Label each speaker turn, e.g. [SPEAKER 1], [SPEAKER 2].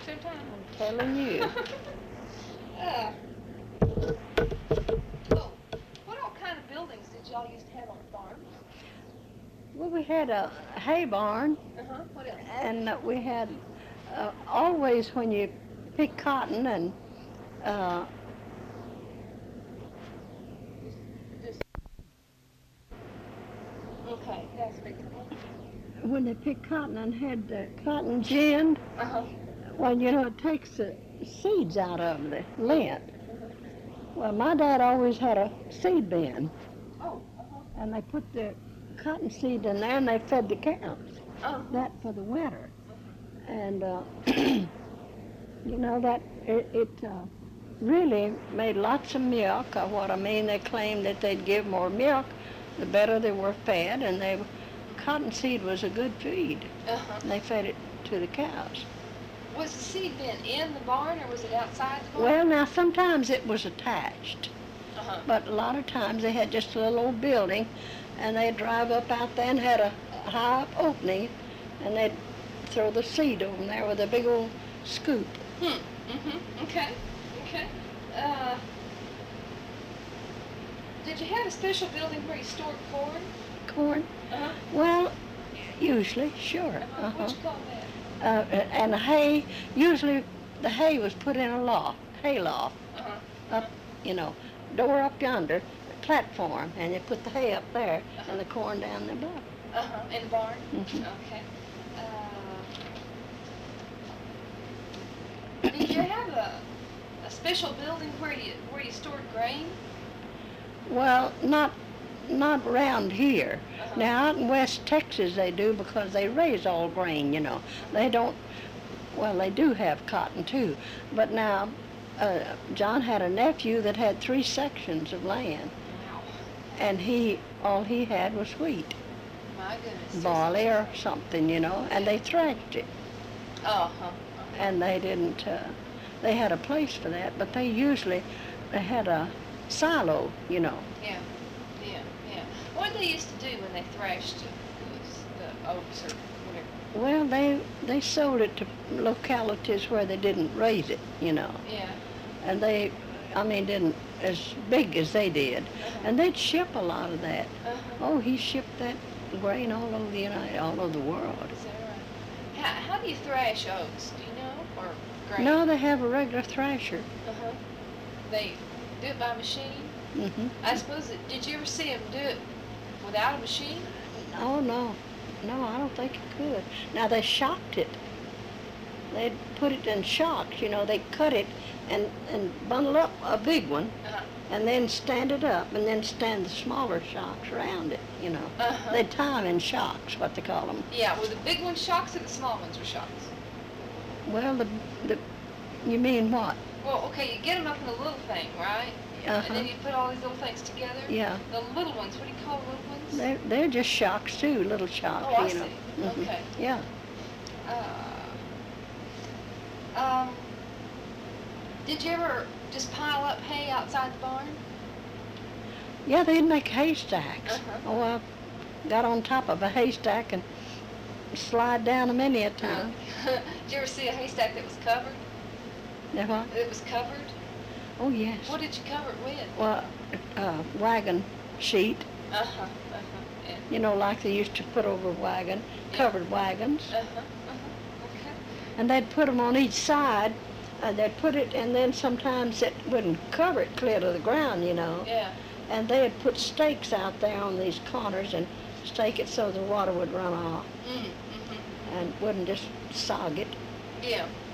[SPEAKER 1] showtime.
[SPEAKER 2] I'm telling you.
[SPEAKER 1] Oh, what all kind of buildings did y'all used to have on the farm?
[SPEAKER 2] Well, we had a hay barn,
[SPEAKER 1] What else?
[SPEAKER 2] and we had always when you pick cotton and
[SPEAKER 1] Just okay. That's big.
[SPEAKER 2] when they pick cotton and had the cotton ginned, well, you know, it takes the seeds out of the lint. Well, my dad always had a seed bin,
[SPEAKER 1] Oh.
[SPEAKER 2] and they put the cotton seed in there, and they fed the cows. That for the winter. And, you know, that it really made lots of milk. What I mean, they claimed that they'd give more milk, the better they were fed, and cottonseed was a good feed. And they fed it to the cows.
[SPEAKER 1] Was the seed bin in the barn, or was it outside the barn?
[SPEAKER 2] Well, now, sometimes it was attached, but a lot of times they had just a little old building, and they'd drive up out there and had a high up opening, and they'd throw the seed over there with a big old scoop.
[SPEAKER 1] Okay. Did you have a special building where you stored corn?
[SPEAKER 2] Corn? Well, usually, sure.
[SPEAKER 1] What'd you call that?
[SPEAKER 2] And hay, usually the hay was put in a loft, hay loft, up, you know, door up yonder, platform, and you put the hay up there and the corn down there above.
[SPEAKER 1] In the barn? Okay. Did you have a special building where you stored grain?
[SPEAKER 2] Well, not around here. Now, out in West Texas they do, because they raise all grain, you know. They don't, well, they do have cotton too. But now, John had a nephew that had 3 sections of land.
[SPEAKER 1] Wow.
[SPEAKER 2] And all he had was wheat.
[SPEAKER 1] My goodness.
[SPEAKER 2] Barley or something, you know, and they thrashed it. And they didn't, they had a place for that, but they had a silo, you know.
[SPEAKER 1] Yeah. What did they used to do when they thrashed the oats or whatever?
[SPEAKER 2] Well, they sold it to localities where they didn't raise it, you know.
[SPEAKER 1] Yeah.
[SPEAKER 2] And didn't as big as they did. And they'd ship a lot of that. Oh, he shipped that grain all over all over the world.
[SPEAKER 1] Is that right? How do you thrash oats? Do you know? Or grain?
[SPEAKER 2] No, they have a regular thrasher.
[SPEAKER 1] They do it by machine? I suppose did you ever see them do it without a machine?
[SPEAKER 2] Oh, no. No, I don't think it could. Now, they shocked it. They'd put it in shocks, you know. They cut it and bundle up a big one, and then stand it up, and then stand the smaller shocks around it, you know. They'd tie them in shocks, what they call them.
[SPEAKER 1] Yeah, were the big ones shocks or the small ones were shocks?
[SPEAKER 2] Well, you mean what?
[SPEAKER 1] Well, okay, you get them up in a little thing, right? And then you put all these little things together?
[SPEAKER 2] Yeah.
[SPEAKER 1] The little ones, what do you call little ones?
[SPEAKER 2] They're just shocks too, little shocks,
[SPEAKER 1] I
[SPEAKER 2] you know.
[SPEAKER 1] see. Okay.
[SPEAKER 2] Yeah.
[SPEAKER 1] Did you ever just pile up hay outside the barn?
[SPEAKER 2] Yeah, they'd make haystacks. Oh, I got on top of a haystack and slide down them many a time.
[SPEAKER 1] Did you ever see a haystack that was covered?
[SPEAKER 2] What?
[SPEAKER 1] It was covered?
[SPEAKER 2] Oh, yes.
[SPEAKER 1] What did you cover it with?
[SPEAKER 2] Well, wagon sheet.
[SPEAKER 1] Yeah.
[SPEAKER 2] You know, like they used to put over wagon, covered wagons.
[SPEAKER 1] Okay.
[SPEAKER 2] And they'd put them on each side. They'd put it, and then sometimes it wouldn't cover it clear to the ground, you know.
[SPEAKER 1] Yeah.
[SPEAKER 2] And they'd put stakes out there on these corners and stake it so the water would run off and wouldn't just sog it.
[SPEAKER 1] Yeah.